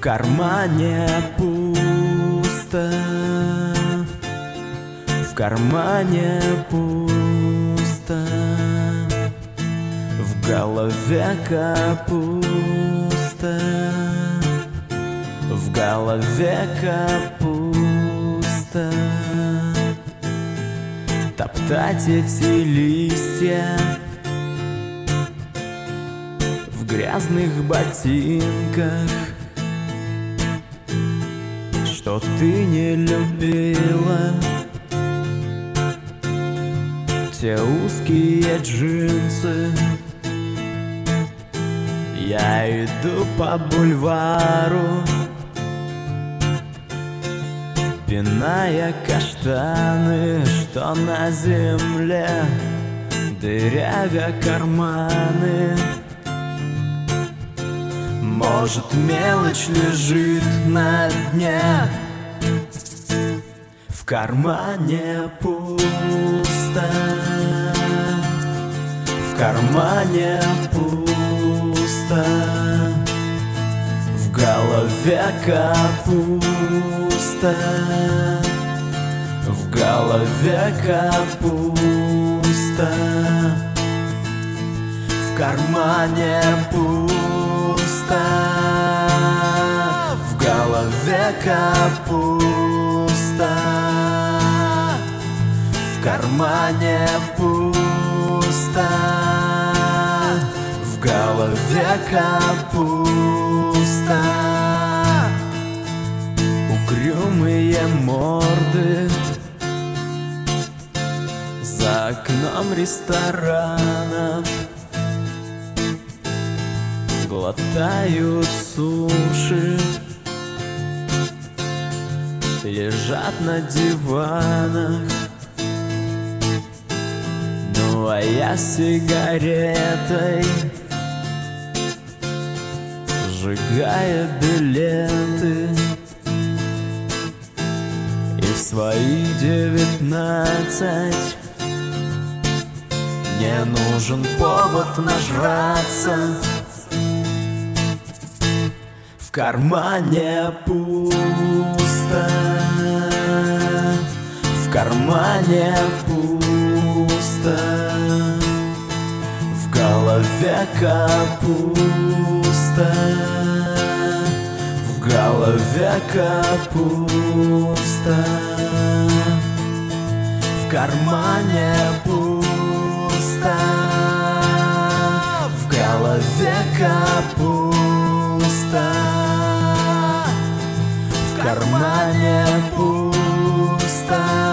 кармане пусто, в кармане пусто, в голове капуста, в голове капуста. Топтать эти листья в грязных ботинках, что ты не любила, те узкие джинсы. Я иду по бульвару, пиная каштаны, что на земле, дырявя карманы. Может, мелочь лежит на дне, в кармане пусто, в кармане пусто, в голове капуста, в голове капуста, в кармане пусто, в голове капуста, в кармане пусто, в голове капуста. Угрюмые морды за окном ресторанов глотают суши, лежат на диванах. Ну а я сигаретой, сжигая билеты, и в свои 19 мне нужен повод нажраться. В кармане пусто, в кармане пусто, в голове капуста, в голове капуста, в кармане пусто, в голове капуста, в кармане пусто.